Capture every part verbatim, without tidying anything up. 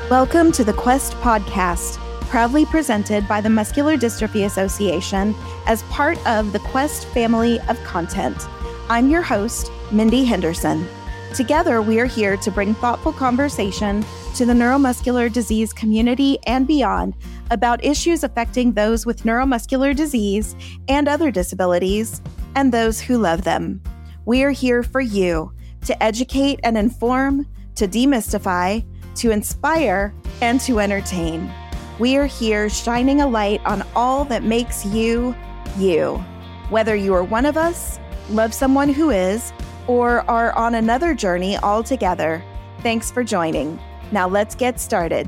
Welcome to the Quest Podcast, proudly presented by the Muscular Dystrophy Association as part of the Quest family of content. I'm your host, Mindy Henderson. Together, we are here to bring thoughtful conversation to the neuromuscular disease community and beyond about issues affecting those with neuromuscular disease and other disabilities, and those who love them. We are here for you to educate and inform, to demystify, to inspire, and to entertain. We are here shining a light on all that makes you, you. Whether you are one of us, love someone who is, or are on another journey altogether, thanks for joining. Now let's get started.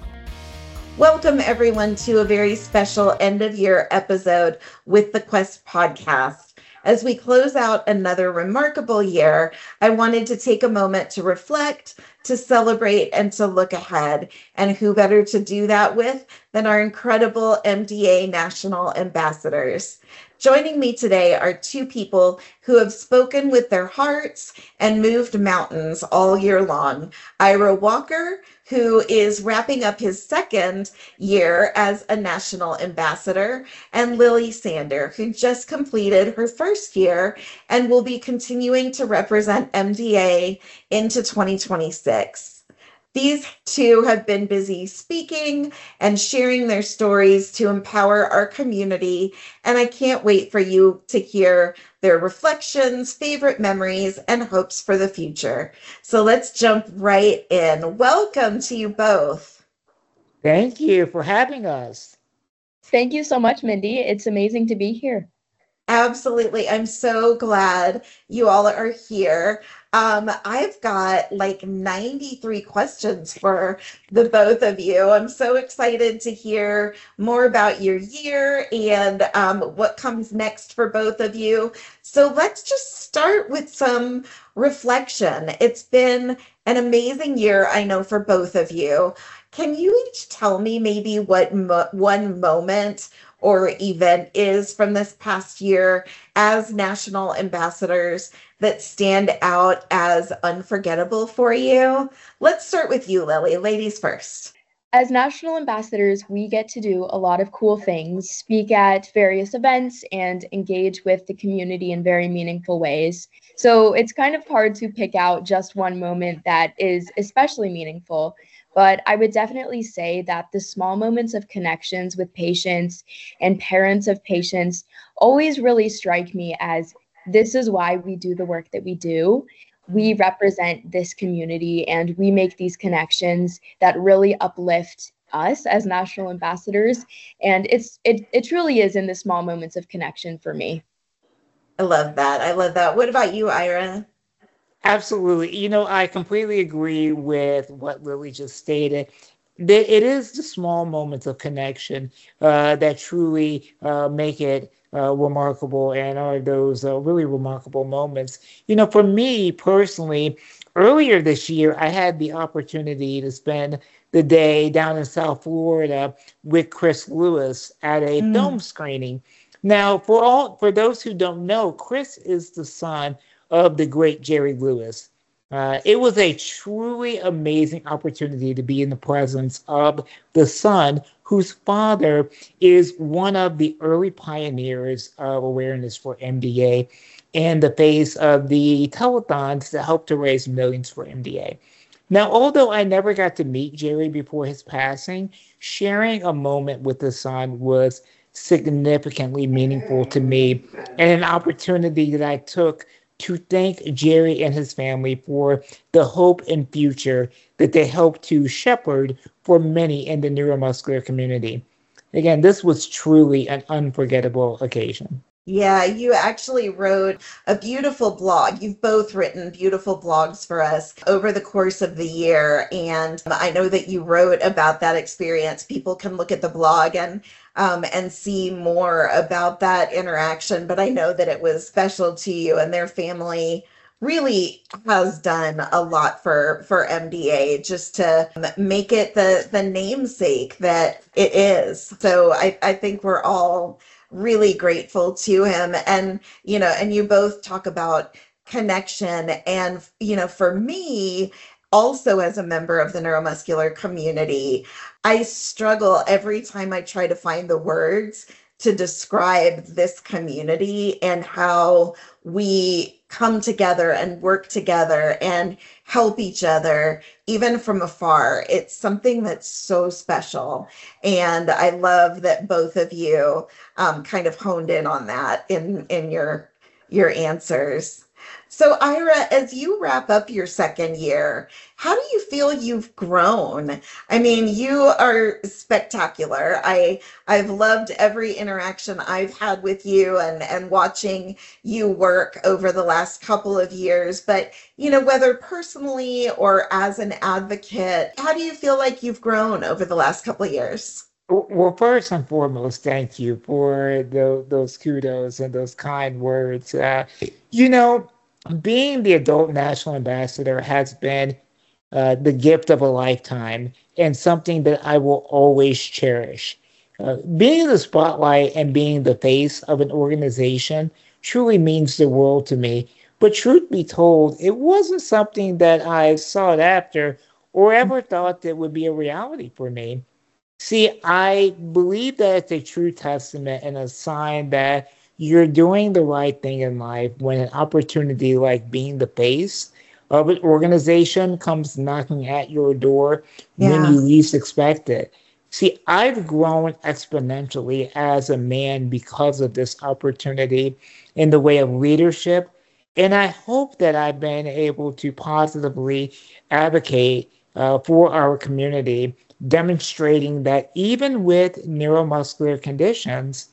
Welcome everyone to a very special end of year episode with the Quest Podcast. As we close out another remarkable year, I wanted to take a moment to reflect, to celebrate, and to look ahead. And who better to do that with than our incredible M D A National Ambassadors. Joining me today are two people who have spoken with their hearts and moved mountains all year long. Ira Walker, who is wrapping up his second year as a national ambassador, and Lily Sander, who just completed her first year and will be continuing to represent M D A into twenty twenty-six. These two have been busy speaking and sharing their stories to empower our community, and I can't wait for you to hear their reflections, favorite memories, and hopes for the future. So let's jump right in. Welcome to you both. Thank you for having us. Thank you so much, Mindy. It's amazing to be here. Absolutely. I'm so glad you all are here. Um, I've got like ninety-three questions for the both of you. I'm so excited to hear more about your year and um, what comes next for both of you. So let's just start with some reflection. It's been an amazing year, I know, for both of you. Can you each tell me maybe what mo- one moment or event is from this past year as national ambassadors that stand out as unforgettable for you? Let's start with you, Lily. Ladies first. As national ambassadors, we get to do a lot of cool things, speak at various events, and engage with the community in very meaningful ways. So it's kind of hard to pick out just one moment that is especially meaningful. But I would definitely say that the small moments of connections with patients and parents of patients always really strike me as this is why we do the work that we do. We represent this community and we make these connections that really uplift us as national ambassadors. And it's it it truly is in the small moments of connection for me. I love that. I love that. What about you, Ira? Absolutely. You know, I completely agree with what Lily just stated. That it is the small moments of connection uh, that truly uh, make it uh, remarkable and are those uh, really remarkable moments. You know, for me personally, earlier this year, I had the opportunity to spend the day down in South Florida with Chris Lewis at a Mm. film screening. Now, for all for those who don't know, Chris is the son of the great Jerry Lewis. Uh, it was a truly amazing opportunity to be in the presence of the son whose father is one of the early pioneers of awareness for M D A and the face of the telethons that helped to raise millions for M D A. Now, although I never got to meet Jerry before his passing, sharing a moment with the son was significantly meaningful to me and an opportunity that I took to thank Jerry and his family for the hope and future that they helped to shepherd for many in the neuromuscular community. Again, this was truly an unforgettable occasion. Yeah, you actually wrote a beautiful blog. You've both written beautiful blogs for us over the course of the year. And I know that you wrote about that experience. People can look at the blog and um, and see more about that interaction. But I know that it was special to you, and their family really has done a lot for for M D A just to make it the the namesake that it is. So I, I think we're all really grateful to him. And, you know, and you both talk about connection. And, you know, for me, also as a member of the neuromuscular community, I struggle every time I try to find the words to describe this community and how we come together and work together and help each other, even from afar. It's something that's so special. And I love that both of you um, kind of honed in on that in, in your, your answers. So Ira, as you wrap up your second year, how do you feel you've grown? I mean, you are spectacular. I I've loved every interaction I've had with you and and watching you work over the last couple of years. But, you know, whether personally or as an advocate, how do you feel like you've grown over the last couple of years? Well, first and foremost, thank you for the, those kudos and those kind words. Uh, you know, being the adult national ambassador has been uh, the gift of a lifetime and something that I will always cherish. Uh, being in the spotlight and being the face of an organization truly means the world to me. But truth be told, it wasn't something that I sought after or ever thought that would be a reality for me. See, I believe that it's a true testament and a sign that you're doing the right thing in life when an opportunity like being the face of an organization comes knocking at your door yeah. when you least expect it. See, I've grown exponentially as a man because of this opportunity in the way of leadership. And I hope that I've been able to positively advocate uh, for our community, demonstrating that even with neuromuscular conditions,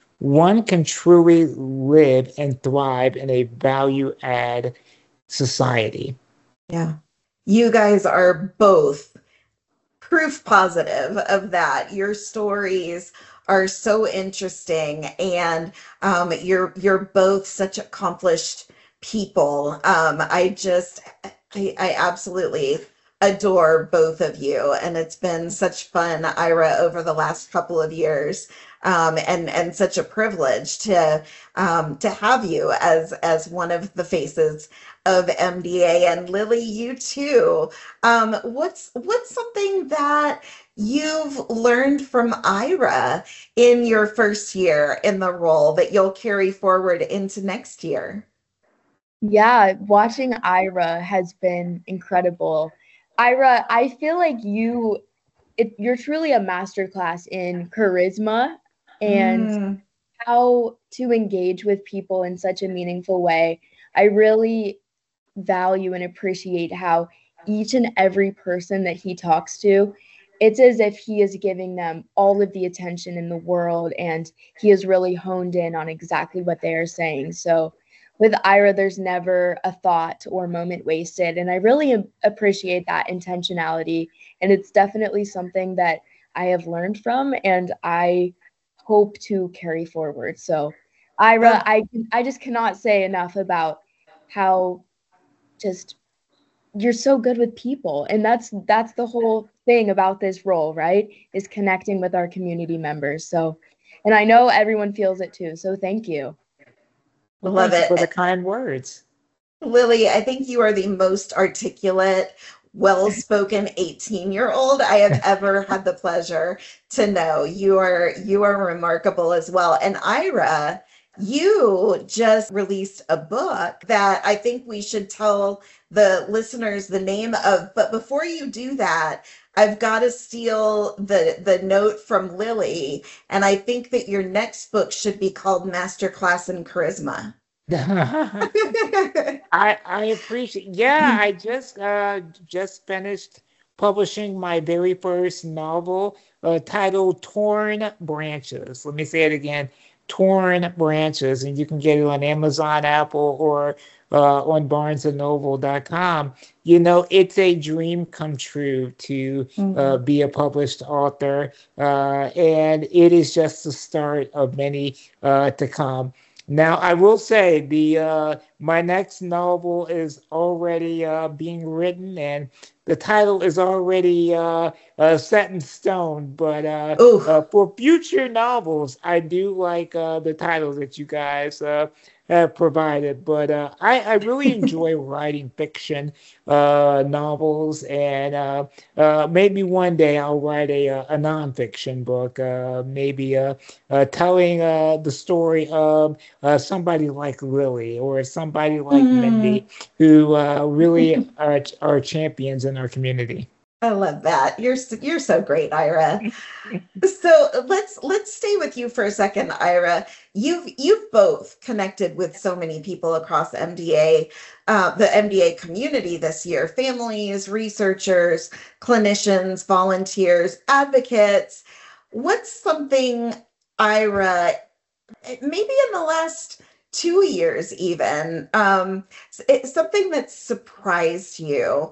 one can truly live and thrive in a value-add society. Yeah. You guys are both proof positive of that. Your stories are so interesting, and um, you're you're both such accomplished people. Um, I just, I, I absolutely adore both of you, and it's been such fun, Ira, over the last couple of years. Um, and and such a privilege to um, to have you as as one of the faces of M D A, and Lily, you too. Um, what's what's something that you've learned from Ira in your first year in the role that you'll carry forward into next year? Yeah, watching Ira has been incredible. Ira, I feel like you, it, you're truly a masterclass in charisma and mm. how to engage with people in such a meaningful way. I really value and appreciate how each and every person that he talks to, it's as if he is giving them all of the attention in the world, and he is really honed in on exactly what they are saying. So with Ira, there's never a thought or moment wasted, and I really appreciate that intentionality, and it's definitely something that I have learned from, and I hope to carry forward. So Ira, I I just cannot say enough about how just you're so good with people, and that's that's the whole thing about this role, right, is connecting with our community members. So, and I know everyone feels it too, so thank you. Well, Love it for the kind words. Lily, I think you are the most articulate, well-spoken eighteen-year-old I have ever had the pleasure to know. You are you are remarkable as well. And Ira, you just released a book that I think we should tell the listeners the name of. But before you do that, I've got to steal the, the note from Lily. And I think that your next book should be called Masterclass in Charisma. I I appreciate. Yeah, I just uh just finished publishing my very first novel uh, titled Torn Branches. Let me say it again. Torn Branches, and you can get it on Amazon, Apple, or uh, on barnes and noble dot com. You know, it's a dream come true to mm-hmm. uh, be a published author, uh, and it is just the start of many uh, to come. Now, I will say the uh, my next novel is already uh, being written, and the title is already uh, uh, set in stone. But uh, uh, Oh, for future novels, I do like uh, the titles that you guys uh, have provided. But uh, I, I really enjoy writing fiction uh, novels, and uh, uh, maybe one day I'll write a, a, a nonfiction book, uh, maybe uh, uh, telling uh, the story of uh, somebody like Lily or somebody like mm, Mindy, who uh, really are, are champions in our community. I love that. You're s- you're so great, Ira. So let's let's stay with you for a second, Ira. You've you've both connected with so many people across M D A, uh, the M D A community this year: families, researchers, clinicians, volunteers, advocates. What's something, Ira, maybe in the last two years even, um, it's something that surprised you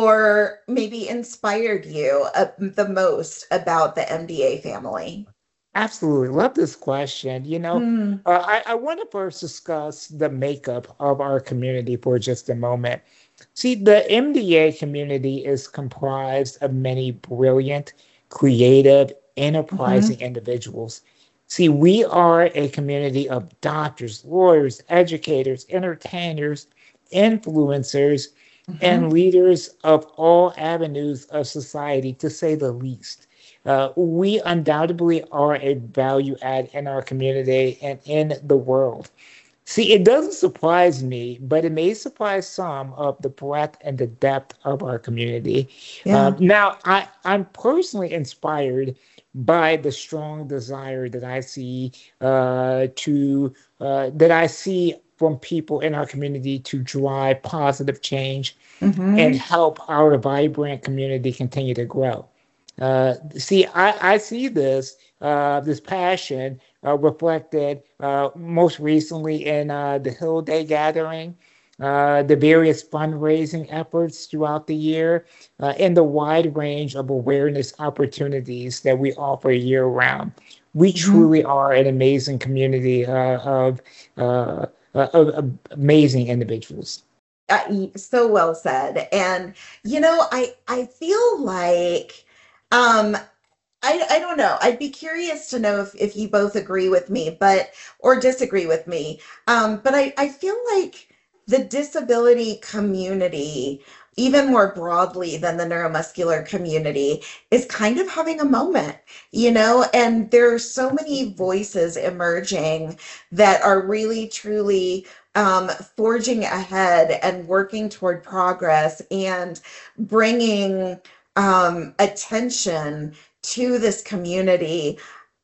or maybe inspired you uh, the most about the M D A family? Absolutely. Love this question. You know, Mm, uh, I, I want to first discuss the makeup of our community for just a moment. See, the M D A community is comprised of many brilliant, creative, mhm, enterprising individuals. See, we are a community of doctors, lawyers, educators, entertainers, influencers, mhm. and leaders of all avenues of society, to say the least. Uh, we undoubtedly are a value add in our community and in the world. See, it doesn't surprise me, but it may surprise some of the breadth and the depth of our community. Yeah. Um, now, I, I'm personally inspired by the strong desire that I see uh, to uh, that I see from people in our community to drive positive change and Hmm. help our vibrant community continue to grow. Uh, see, I, I see this uh, this passion uh, reflected uh, most recently in uh, the Hill Day gathering, uh, the various fundraising efforts throughout the year, uh, and the wide range of awareness opportunities that we offer year round. We Hmm. truly are an amazing community uh, of, uh, uh, of of amazing individuals. Uh, so well said. And you know, I I feel like um I, I don't know. I'd be curious to know if, if you both agree with me, but or disagree with me. Um, but I, I feel like the disability community, even more broadly than the neuromuscular community, is kind of having a moment, you know, and there are so many voices emerging that are really truly um, forging ahead and working toward progress and bringing um, attention to this community,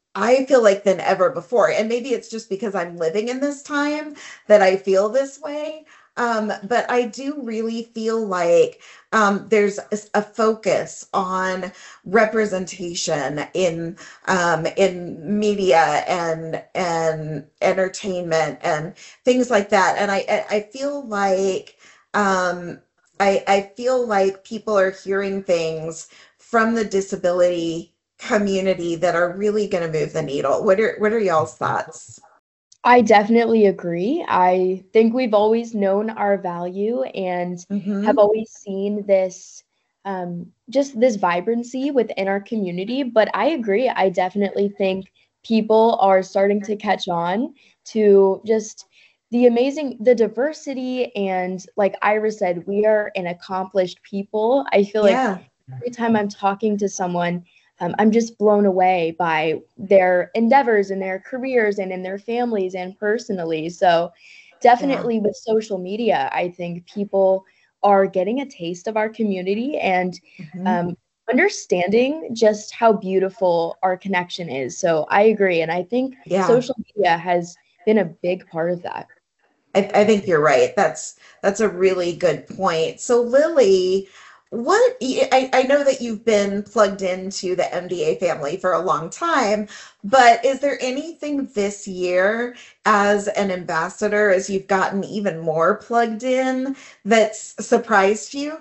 I feel like, than ever before. And maybe it's just because I'm living in this time that I feel this way. Um, but I do really feel like um, there's a, a focus on representation in um, in media and and entertainment and things like that. And I I I feel like um, I I feel like people are hearing things from the disability community that are really going to move the needle. What are what are y'all's thoughts? I definitely agree. I think we've always known our value and have Hmm. always seen this um, just this vibrancy within our community. But I agree. I definitely think people are starting to catch on to just the amazing, the diversity. And like Ira said, we are an accomplished people. I feel like Yeah. every time I'm talking to someone, um, I'm just blown away by their endeavors and their careers and in their families and personally. So, Yeah. definitely with social media, I think people are getting a taste of our community and Hmm. um, understanding just how beautiful our connection is. So, I agree. And I think Yeah. social media has been a big part of that. I, I think you're right. That's that's a really good point. So Lily, what I, I know that you've been plugged into the M D A family for a long time, but is there anything this year as an ambassador, as you've gotten even more plugged in, that's surprised you?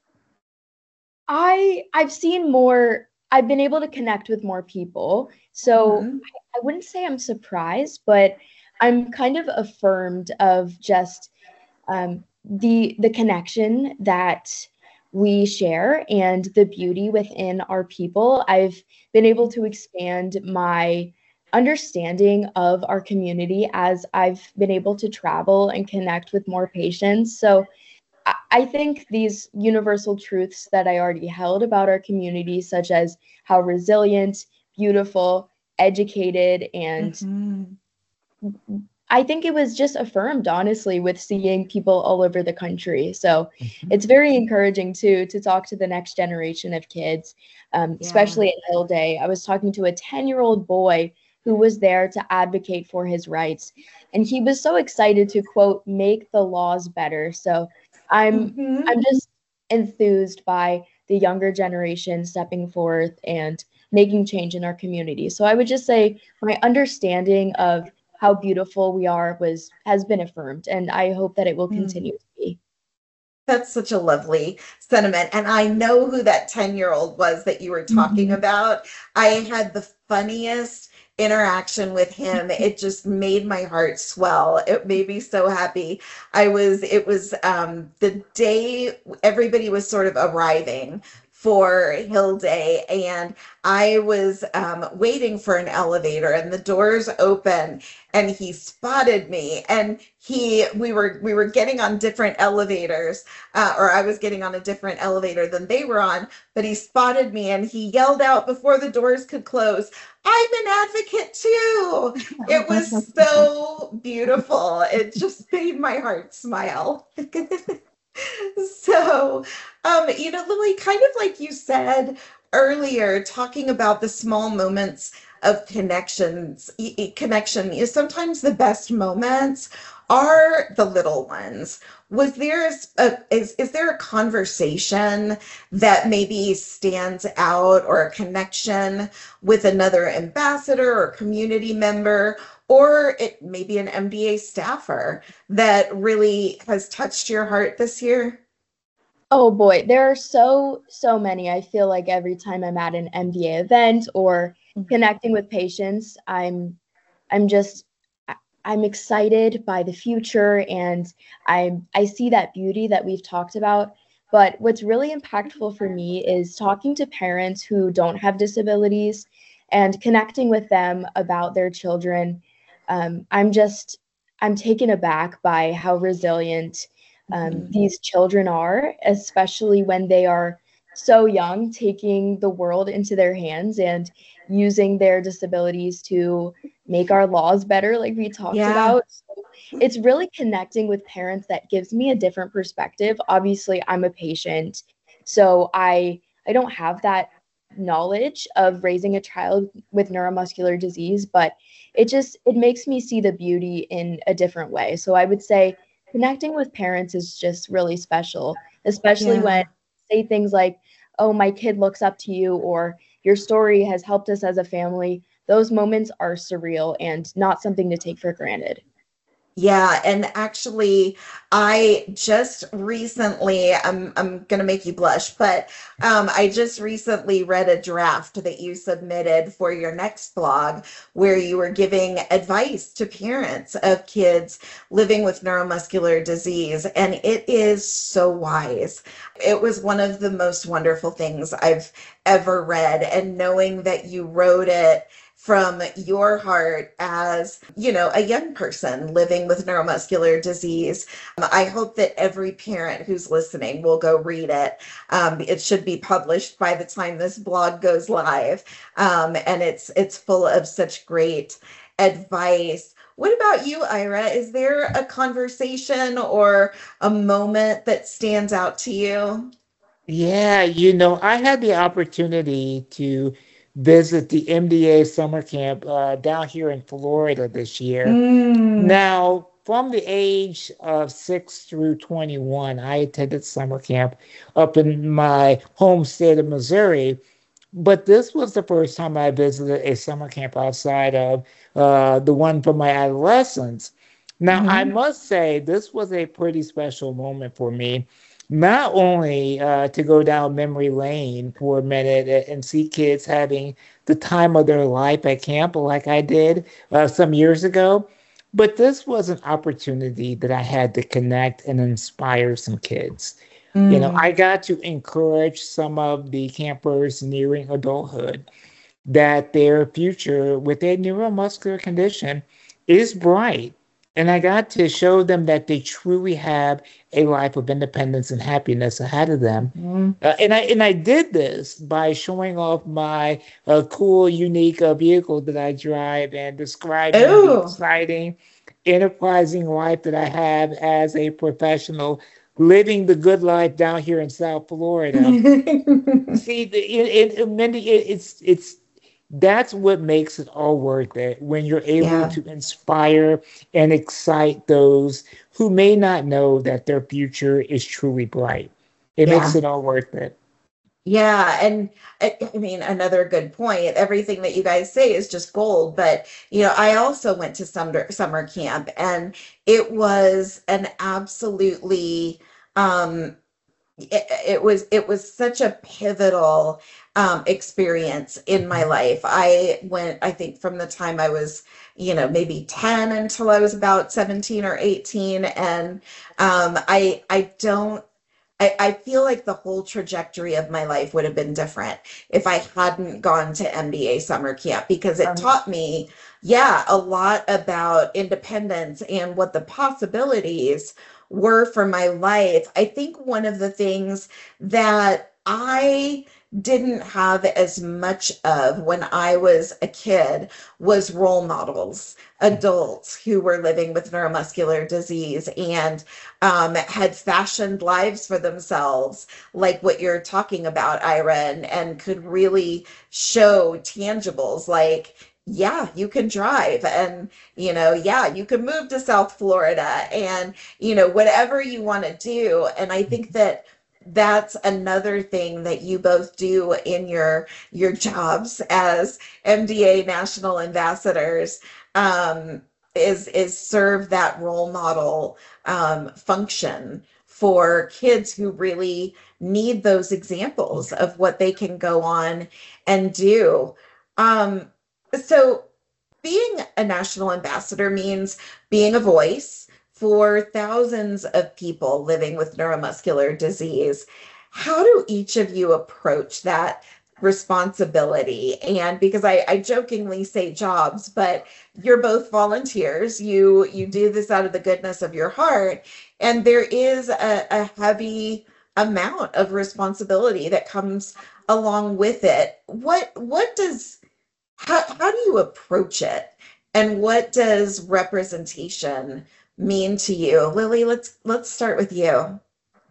I I've seen more I've been able to connect with more people. So Hmm. I, I wouldn't say I'm surprised, but I'm kind of affirmed of just um, the the connection that we share and the beauty within our people. I've been able to expand my understanding of our community as I've been able to travel and connect with more patients. So I I think these universal truths that I already held about our community, such as how resilient, beautiful, educated, and Mhm. I think it was just affirmed, honestly, with seeing people all over the country. So Mhm. it's very encouraging too to talk to the next generation of kids, um, Yeah. especially at Hill Day. I was talking to a ten-year-old boy who was there to advocate for his rights, and he was so excited to quote make the laws better. So I'm Mhm. I'm just enthused by the younger generation stepping forth and making change in our community. So I would just say my understanding of how beautiful we are was has been affirmed, and I hope that it will Mm. continue to be. That's such a lovely sentiment. And I know who that ten-year-old was that you were talking Mhm. about. I had the funniest interaction with him. It just made my heart swell. It made me so happy. I was, it was um, the day everybody was sort of arriving for Hill Day, and I was um, waiting for an elevator, and the doors open, and he spotted me, and he we were we were getting on different elevators, uh, or I was getting on a different elevator than they were on, but he spotted me and he yelled out before the doors could close, "I'm an advocate too." It was so beautiful. It just made my heart smile. So, um, you know, Lily, kind of like you said earlier, talking about the small moments of connections, e- e- connection is sometimes the best moments are the little ones. Was there a, s- a- is, is there a conversation that maybe stands out, or a connection with another ambassador or community member, or it maybe an M D A staffer that really has touched your heart this year? Oh boy, there are so so many. I feel like every time I'm at an M D A event or connecting with patients, I'm I'm just I- I'm excited by the future, and I I see that beauty that we've talked about. But what's really impactful for me is talking to parents who don't have disabilities and connecting with them about their children. Um, I'm just I'm taken aback by how resilient um, Mhm. these children are, especially when they are so young, taking the world into their hands and using their disabilities to make our laws better, like we talked Yeah. about. So it's really connecting with parents that gives me a different perspective. Obviously, I'm a patient, so I I don't have that knowledge of raising a child with neuromuscular disease, but it just it makes me see the beauty in a different way. So I would say connecting with parents is just really special, especially when Yeah. say things like, "Oh, my kid looks up to you," or "Your story has helped us as a family." Those moments are surreal and not something to take for granted. Yeah, and actually, I just recently, I'm I'm gonna make you blush, but um, I just recently read a draft that you submitted for your next blog, where you were giving advice to parents of kids living with neuromuscular disease, and it is so wise. It was one of the most wonderful things I've ever read, and knowing that you wrote it from your heart as, you know, a young person living with neuromuscular disease. Um, I hope that every parent who's listening will go read it. Um, it should be published by the time this blog goes live. Um, and it's it's full of such great advice. What about you, Ira? Is there a conversation or a moment that stands out to you? Yeah, you know, I had the opportunity to visit the M D A summer camp uh, down here in Florida this year. Mm. Now, from the age of six through twenty-one, I attended summer camp up in my home state of Missouri. But this was the first time I visited a summer camp outside of uh, the one for my adolescence. Now, I Mhm. must say, this was a pretty special moment for me. Not only uh, to go down memory lane for a minute a- and see kids having the time of their life at camp like I did uh, some years ago, But this was an opportunity that I had to connect and inspire some kids. You know, Mm. I got to encourage some of the campers nearing adulthood that their future with a neuromuscular condition is bright. And I got to show them that they truly have a life of independence and happiness ahead of them. Mm. Uh, and I and I did this by showing off my uh, cool, unique uh, vehicle that I drive and describing the Oh. exciting, enterprising life that I have as a professional, living the good life down here in South Florida. See, the, it, it, Mindy, it, it's it's that's what makes it all worth it when you're able Yeah. to inspire and excite those who may not know that their future is truly bright. It makes Yeah. it all worth it. Yeah, and I, I mean, another good point. Everything that you guys say is just gold. But you know, I also went to summer summer camp, and it was an absolutely um, it, it was it was such a pivotal um, experience in my life. I went, I think, from the time I was, you know, maybe ten until I was about seventeen or eighteen, and um, I I don't. I, I feel like the whole trajectory of my life would have been different if I hadn't gone to M B A summer camp because it Um, taught me, yeah, a lot about independence and what the possibilities were for my life. I think one of the things that I didn't have as much of when I was a kid was role models, adults who were living with neuromuscular disease and um, had fashioned lives for themselves, like what you're talking about, Ira, and, and could really show tangibles like, yeah, you can drive, and, you know, yeah, you can move to South Florida, and, you know, whatever you want to do. And I think that that's another thing that you both do in your your jobs as M D A national ambassadors, um, is is serve that role model um, function for kids who really need those examples of what they can go on and do. Um, so being a national ambassador means being a voice for thousands of people living with neuromuscular disease. How do each of you approach that responsibility? And because I, I jokingly say jobs, but you're both volunteers. You you do this out of the goodness of your heart, and there is a, a heavy amount of responsibility that comes along with it. What what does how how do you approach it? And what does representation mean to you? Lily, let's let's start with you.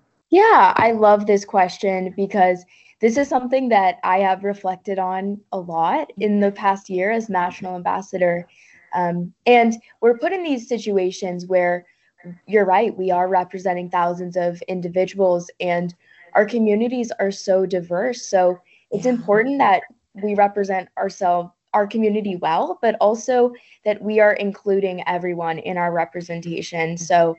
Yeah, I love this question because this is something that I have reflected on a lot in the past year as national ambassador. Um, and we're put in these situations where you're right, we are representing thousands of individuals and our communities are so diverse. So it's Yeah. important that we represent ourselves, our community well, but also that we are including everyone in our representation. So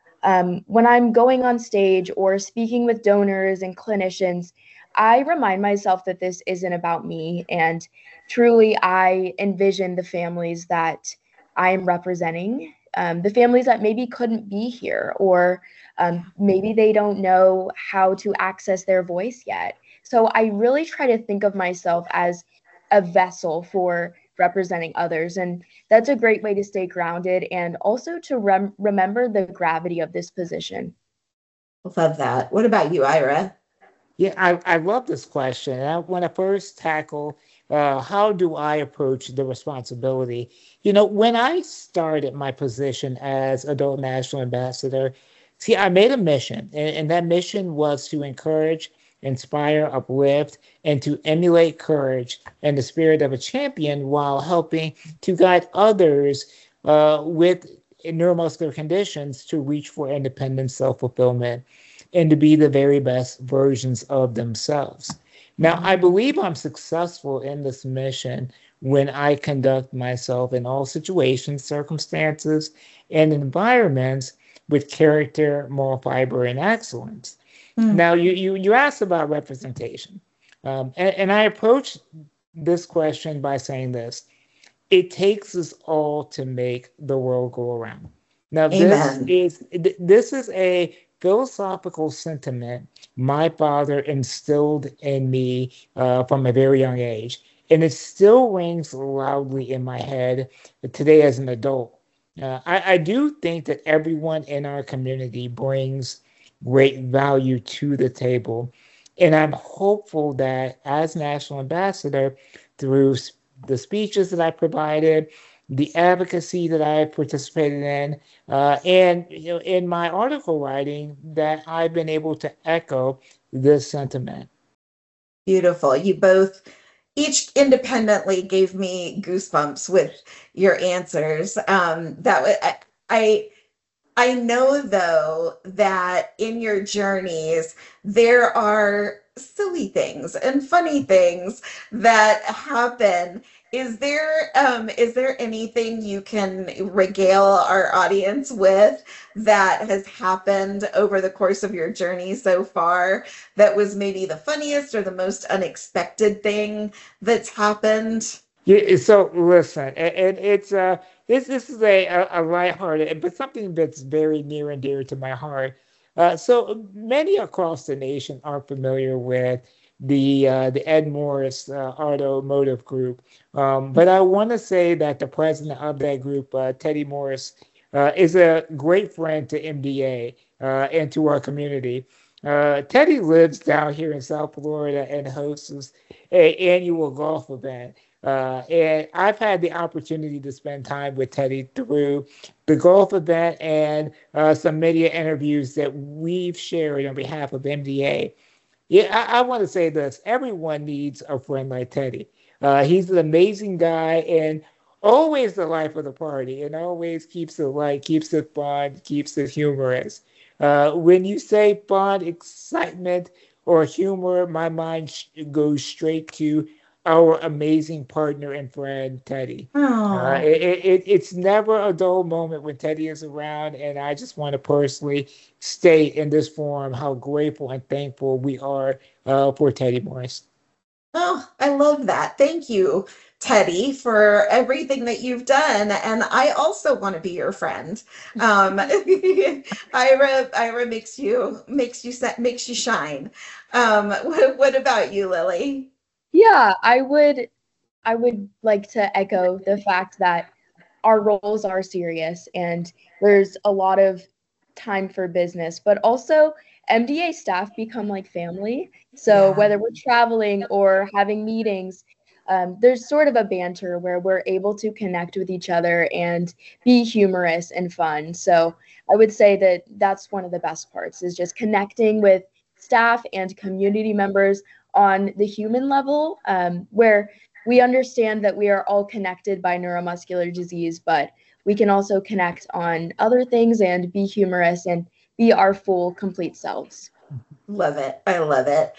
um, when I'm going on stage or speaking with donors and clinicians, I remind myself that this isn't about me. And truly, I envision the families that I am representing, um, the families that maybe couldn't be here, or um, maybe they don't know how to access their voice yet. So I really try to think of myself as a vessel for representing others. And that's a great way to stay grounded and also to rem- remember the gravity of this position. Love that. What about you, Ira? Yeah, I, I love this question. And I, when I first tackle uh, how do I approach the responsibility? You know, when I started my position as adult national ambassador, see, I made a mission, and, and that mission was to encourage, inspire, uplift, and to emulate courage and the spirit of a champion while helping to guide others uh, with neuromuscular conditions to reach for independent self fulfillment and to be the very best versions of themselves. Now, I believe I'm successful in this mission when I conduct myself in all situations, circumstances, and environments with character, moral fiber, and excellence. Mm. Now, you, you, you asked about representation, um, and, and I approach this question by saying this. It takes us all to make the world go around. Now, this Amen. is this is a philosophical sentiment my father instilled in me uh, from a very young age, and it still rings loudly in my head today as an adult. Uh, I, I do think that everyone in our community brings great value to the table, and I'm hopeful that as national ambassador, through s- the speeches that I provided, the advocacy that I participated in, uh, and you know, in my article writing, that I've been able to echo this sentiment. Beautiful. You both each independently gave me goosebumps with your answers. Um, that was I, I I know though that in your journeys there are silly things and funny things that happen. Is there um is there anything you can regale our audience with that has happened over the course of your journey so far that was maybe the funniest or the most unexpected thing that's happened? Yeah, so listen, and, and it's uh this this is a, a a lighthearted, but something that's very near and dear to my heart. Uh, so many across the nation are familiar with the uh, the Ed Morris uh, Automotive Group, um, but I want to say that the president of that group, uh, Teddy Morris, uh, is a great friend to M D A uh, and to our community. Uh, Teddy lives down here in South Florida and hosts a annual golf event. Uh, and I've had the opportunity to spend time with Teddy through the golf event and uh, some media interviews that we've shared on behalf of M D A. Yeah, I, I want to say this. Everyone needs a friend like Teddy. Uh, he's an amazing guy and always the life of the party and always keeps it light, keeps it fun, keeps it humorous. Uh, when you say fun, excitement, or humor, my mind sh- goes straight to our amazing partner and friend, Teddy. Uh, Oh. it, it, it's never a dull moment when Teddy is around, and I just want to personally state in this forum how grateful and thankful we are uh, for Teddy Morris. Oh, I love that. Thank you, Teddy, for everything that you've done. And I also want to be your friend. Um, Ira, Ira makes you makes you set makes you shine. Um, what, what about you, Lily? Yeah, I would I would like to echo the fact that our roles are serious and there's a lot of time for business, but also M D A staff become like family. So Yeah. whether we're traveling or having meetings, um, there's sort of a banter where we're able to connect with each other and be humorous and fun. So I would say that that's one of the best parts is just connecting with staff and community members on the human level, um, where we understand that we are all connected by neuromuscular disease, but we can also connect on other things and be humorous and be our full, complete selves. Love it. I love it.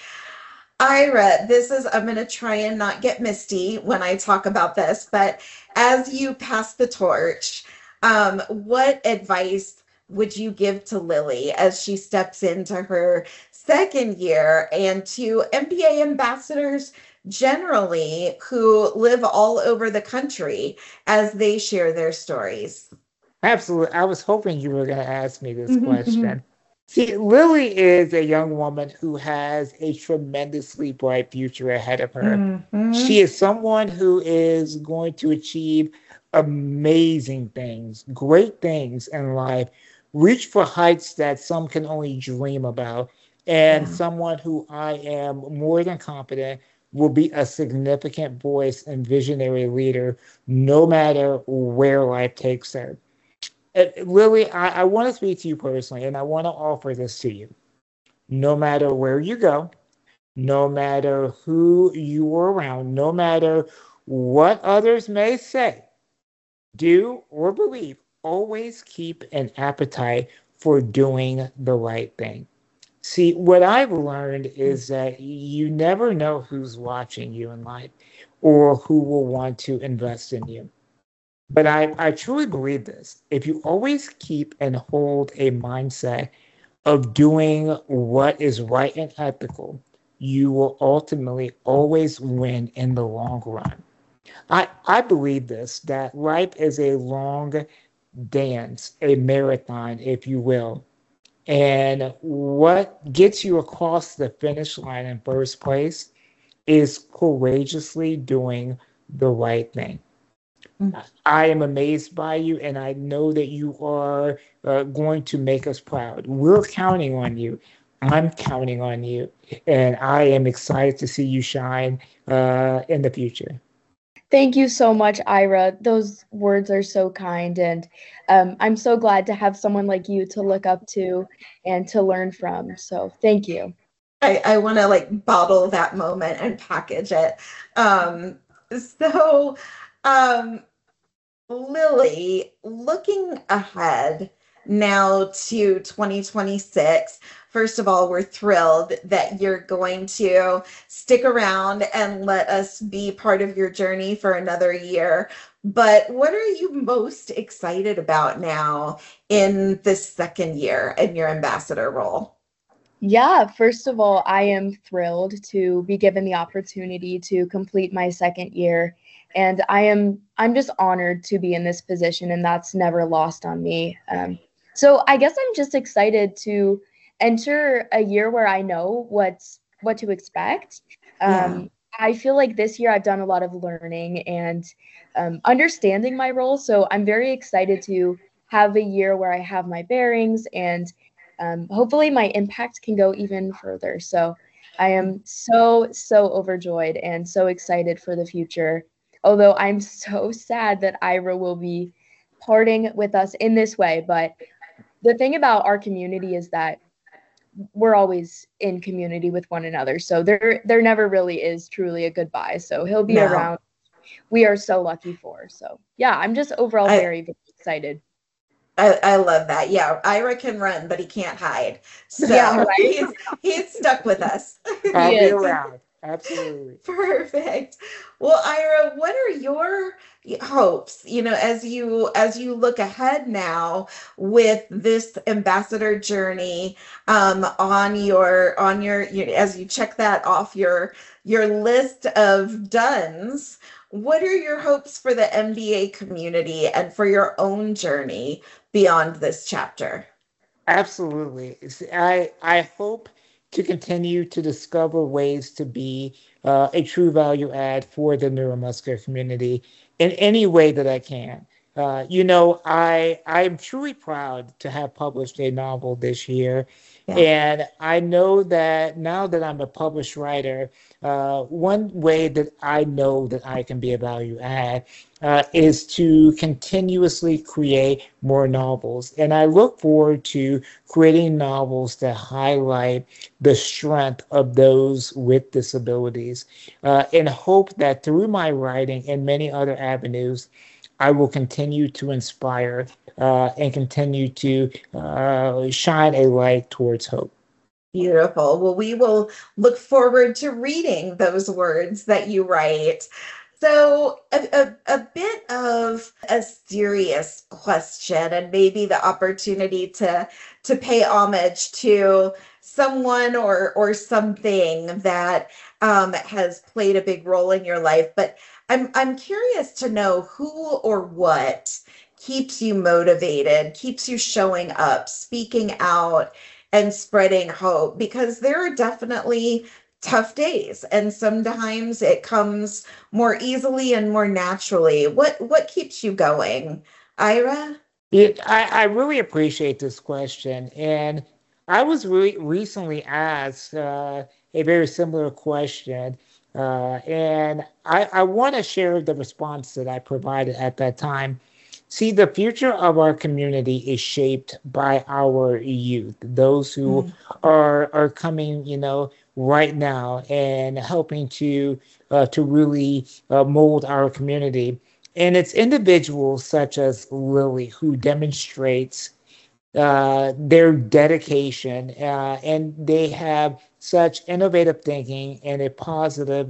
Ira, this is, I'm going to try and not get misty when I talk about this, but as you pass the torch, um, what advice would you give to Lily as she steps into her second year and to M B A ambassadors generally who live all over the country as they share their stories? Absolutely. I was hoping you were going to ask me this question. See, Lily is a young woman who has a tremendously bright future ahead of her. Mm-hmm. She is someone who is going to achieve amazing things, great things in life, reach for heights that some can only dream about, and Yeah. someone who I am more than confident will be a significant voice and visionary leader no matter where life takes her. Uh, Lily, I, I want to speak to you personally, and I want to offer this to you. No matter where you go, no matter who you are around, no matter what others may say, do or believe, always keep an appetite for doing the right thing. See, what I've learned is that you never know who's watching you in life or who will want to invest in you. But I, I truly believe this. If you always keep and hold a mindset of doing what is right and ethical, you will ultimately always win in the long run. I, I believe this, that life is a long dance, a marathon, if you will. And what gets you across the finish line in first place is courageously doing the right thing. Mm. I am amazed by you, and I know that you are uh, going to make us proud. We're counting on you. I'm counting on you, and I am excited to see you shine uh, in the future. Thank you so much, Ira. Those words are so kind, and um, I'm so glad to have someone like you to look up to and to learn from. So thank you. I, I want to like bottle that moment and package it. Um, so, um, Lily, looking ahead now to twenty twenty-six, first of all, we're thrilled that you're going to stick around and let us be part of your journey for another year. But what are you most excited about now in this second year in your ambassador role? Yeah, first of all, I am thrilled to be given the opportunity to complete my second year. And I am I'm just honored to be in this position, and that's never lost on me. Um, so I guess I'm just excited to enter a year where I know what's what to expect. Yeah. Um, I feel like this year I've done a lot of learning and um, understanding my role. So I'm very excited to have a year where I have my bearings, and um, hopefully my impact can go even further. So I am so, so overjoyed and so excited for the future. Although I'm so sad that Ira will be parting with us in this way. But the thing about our community is that we're always in community with one another. So there there never really is truly a goodbye. So he'll be No. around. We are so lucky for. So yeah, I'm just overall I, very, very excited. I, I love that. Yeah, Ira can run, but he can't hide. So Yeah, right. he's he's stuck with us. I'll He be is. around. Absolutely. Perfect. Well, Ira, what are your hopes, you know, as you as you look ahead now with this ambassador journey um, on your on your you, as you check that off your your list of dones, what are your hopes for the M B A community and for your own journey beyond this chapter? Absolutely. It's- I I hope to continue to discover ways to be uh, a true value add for the neuromuscular community in any way that I can. Uh, you know, I I'm truly proud to have published a novel this year, Yeah. and I know that now that I'm a published writer, uh, one way that I know that I can be a value add uh, is to continuously create more novels. And I look forward to creating novels that highlight the strength of those with disabilities, uh, and hope that through my writing and many other avenues, I will continue to inspire uh, and continue to uh, shine a light towards hope. Beautiful. Well, we will look forward to reading those words that you write. So, a, a, a bit of a serious question, and maybe the opportunity to to pay homage to someone or or something that um, has played a big role in your life. But I'm I'm curious to know who or what keeps you motivated, keeps you showing up, speaking out, and spreading hope, because there are definitely tough days, and sometimes it comes more easily and more naturally. What what keeps you going, Ira? It, I, I really appreciate this question. And I was really recently asked uh, a very similar question. Uh, and I, I want to share the response that I provided at that time. See, the future of our community is shaped by our youth, those who Mm. are are coming, you know, right now and helping to uh, to really uh, mold our community. And it's individuals such as Lily who demonstrates uh, their dedication, uh, and they have such innovative thinking and a positive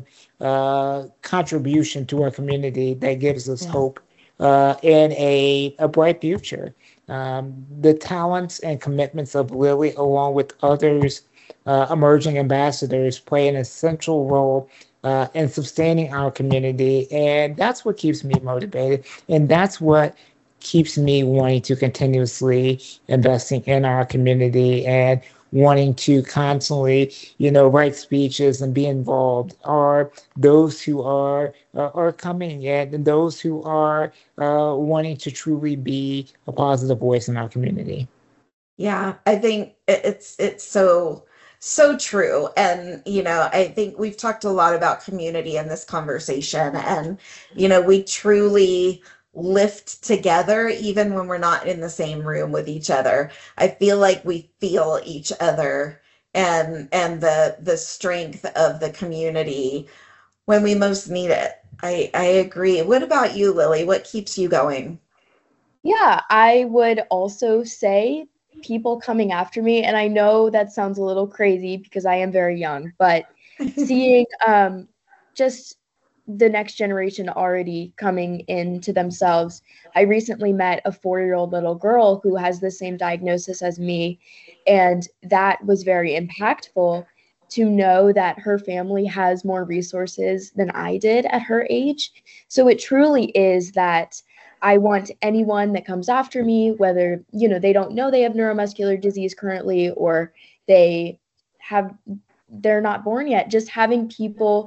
uh, contribution to our community that gives us Yeah. hope uh, and a, a bright future. Um, the talents and commitments of Lily, along with others uh, emerging ambassadors, play an essential role uh, and sustaining our community. And that's what keeps me motivated. And that's what keeps me wanting to continuously investing in our community and wanting to constantly, you know, write speeches and be involved, are those who are uh, are coming in and those who are uh, wanting to truly be a positive voice in our community. Yeah, I think it's it's so so true. And you know, I think we've talked a lot about community in this conversation, and you know, we truly lift together even when we're not in the same room with each other. I feel like we feel each other and and the the strength of the community when we most need it. I I agree. What about you, Lily? What keeps you going? Yeah, I would also say people coming after me, and I know that sounds a little crazy because I am very young, but seeing um, just the next generation already coming into themselves. I recently met a four-year-old little girl who has the same diagnosis as me, and that was very impactful to know that her family has more resources than I did at her age. So it truly is that I want anyone that comes after me, whether, you know, they don't know they have neuromuscular disease currently, or they have, they're not born yet, just having people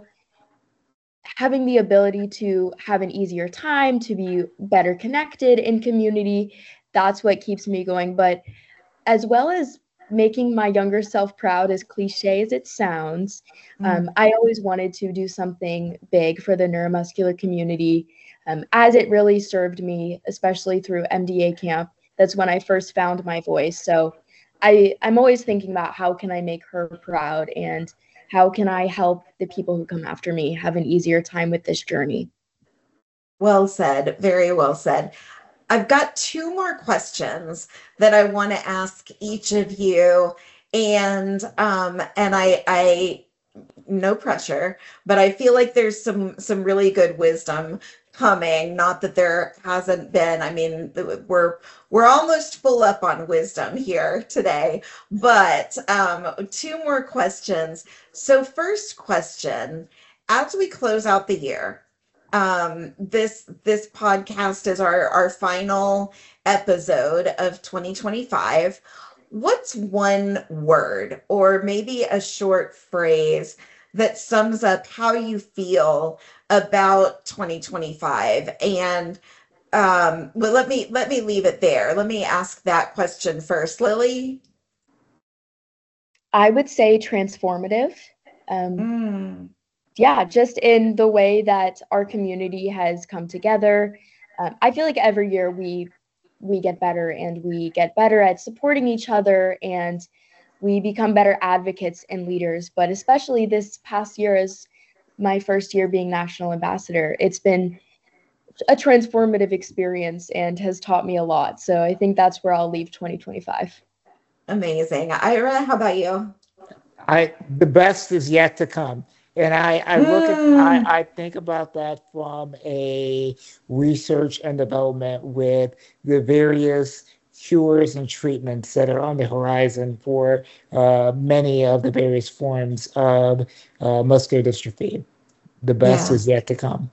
having the ability to have an easier time, to be better connected in community. That's what keeps me going. But as well as making my younger self proud, as cliche as it sounds, um, I always wanted to do something big for the neuromuscular community, um, as it really served me, especially through M D A camp. That's when I first found my voice. So I, I'm always thinking about how can I make her proud, and how can I help the people who come after me have an easier time with this journey. Well said. Very well said. I've got two more questions that I want to ask each of you, and um, and I, I, no pressure, but I feel like there's some some really good wisdom coming. Not that there hasn't been. I mean, we're we're almost full up on wisdom here today, but um, two more questions. So, first question: as we close out the year, um this this podcast is our our final episode of twenty twenty-five. What's one word or maybe a short phrase that sums up how you feel about twenty twenty-five? And um well, let me let me leave it there. Let me ask that question first. Lily? I would say transformative. um Mm. Yeah, just in the way that our community has come together. Um, I feel like every year we we get better, and we get better at supporting each other, and we become better advocates and leaders. But especially this past year, as my first year being national ambassador, it's been a transformative experience and has taught me a lot. So I think that's where I'll leave twenty twenty-five. Amazing. Ira, how about you? I the best is yet to come. And I, I look at Mm. I, I think about that from a research and development with the various cures and treatments that are on the horizon for uh, many of the various forms of uh, muscular dystrophy. The best Yeah. is yet to come.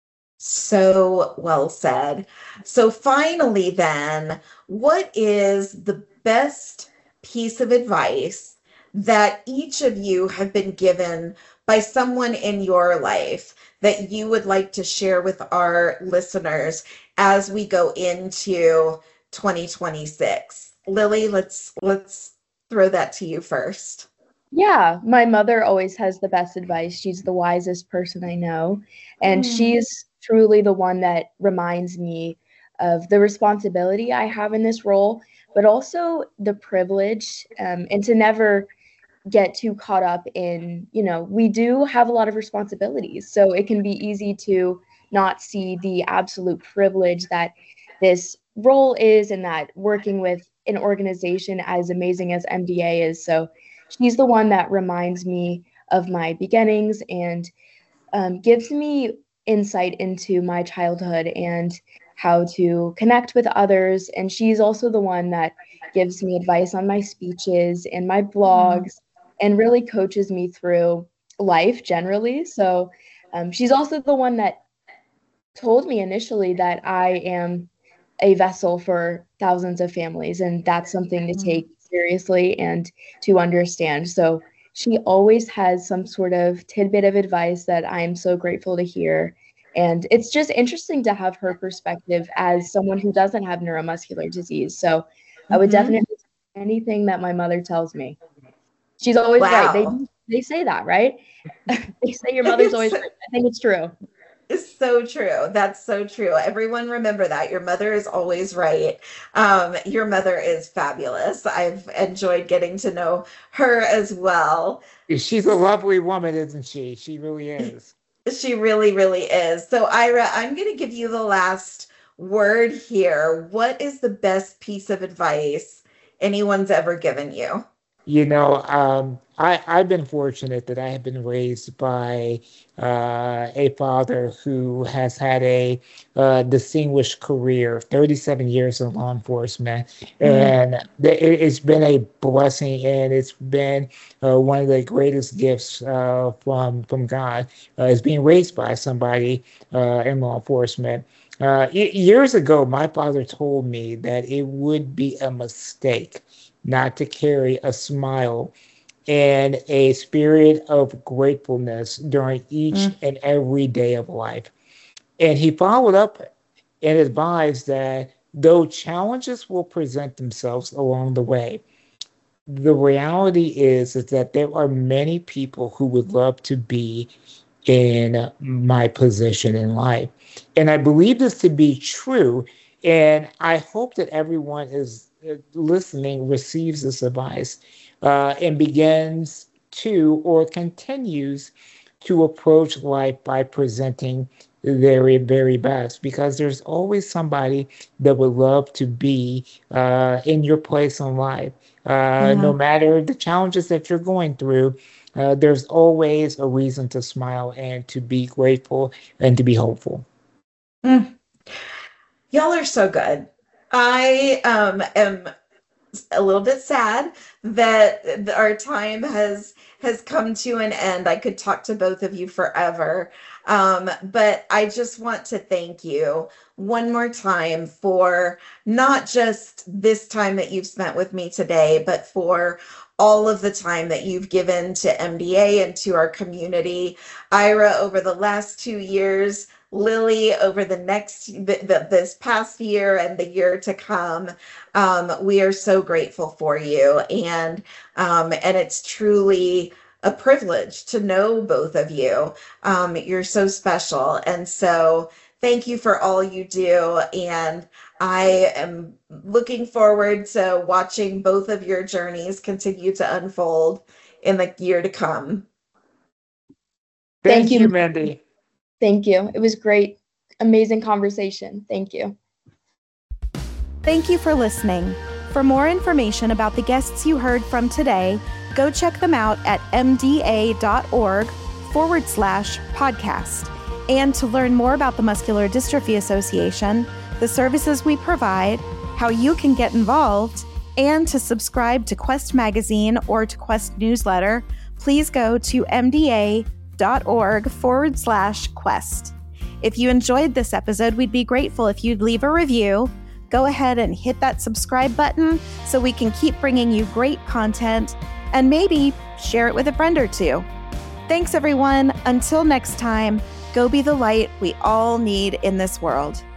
So well said. So finally, then, what is the best piece of advice that each of you have been given by someone in your life that you would like to share with our listeners as we go into twenty twenty-six? Lily, let's let's throw that to you first. Yeah, my mother always has the best advice. She's the wisest person I know. And Mm. she's truly the one that reminds me of the responsibility I have in this role, but also the privilege, um, and to never get too caught up in, you know, we do have a lot of responsibilities. So it can be easy to not see the absolute privilege that this role is, and that working with an organization as amazing as M D A is. So she's the one that reminds me of my beginnings, and um, gives me insight into my childhood and how to connect with others. And she's also the one that gives me advice on my speeches and my Mm. blogs, and really coaches me through life generally. So um, she's also the one that told me initially that I am a vessel for thousands of families, and that's something to take seriously and to understand. So she always has some sort of tidbit of advice that I'm so grateful to hear. And it's just interesting to have her perspective as someone who doesn't have neuromuscular disease. So mm-hmm. I would definitely do anything that my mother tells me. She's always wow. right. They they say that, right? They say your mother's always right. I think it's true. It's so true. That's so true. Everyone remember that. Your mother is always right. Um, your mother is fabulous. I've enjoyed getting to know her as well. She's a lovely woman, isn't she? She really is. She really, really is. So, Ira, I'm going to give you the last word here. What is the best piece of advice anyone's ever given you? You know, um, I, I've been fortunate that I have been raised by uh, a father who has had a uh, distinguished career, thirty-seven years in law enforcement. Mm-hmm. And th- it's been a blessing, and it's been uh, one of the greatest gifts uh, from, from God, uh, is being raised by somebody uh, in law enforcement. Uh, years ago, my father told me that it would be a mistake not to carry a smile and a spirit of gratefulness during each mm. and every day of life. And he followed up and advised that though challenges will present themselves along the way, the reality is, is that there are many people who would love to be in my position in life. And I believe this to be true. And I hope that everyone is listening receives this advice uh, and begins to or continues to approach life by presenting their very, very best, because there's always somebody that would love to be uh, in your place in life. Uh, yeah. No matter the challenges that you're going through, uh, there's always a reason to smile and to be grateful and to be hopeful. Mm. Y'all are so good. I um, am a little bit sad that our time has has come to an end. I could talk to both of you forever, um, but I just want to thank you one more time for not just this time that you've spent with me today, but for all of the time that you've given to M D A and to our community. Ira, over the last two years, Lily, over the next, the, the, this past year and the year to come, um, we are so grateful for you. And, um, and it's truly a privilege to know both of you. Um, you're so special. And so thank you for all you do. And I am looking forward to watching both of your journeys continue to unfold in the year to come. Thank, Thank you, Mandy. Thank you. It was great. Amazing conversation. Thank you. Thank you for listening. For more information about the guests you heard from today, go check them out at mda.org forward slash podcast. And to learn more about the Muscular Dystrophy Association, the services we provide, how you can get involved, and to subscribe to Quest Magazine or to Quest Newsletter, please go to mda.org forward slash quest. If you enjoyed this episode, we'd be grateful if you'd leave a review. Go ahead and hit that subscribe button so we can keep bringing you great content, and maybe share it with a friend or two. Thanks, everyone. Until next time, go be the light we all need in this world.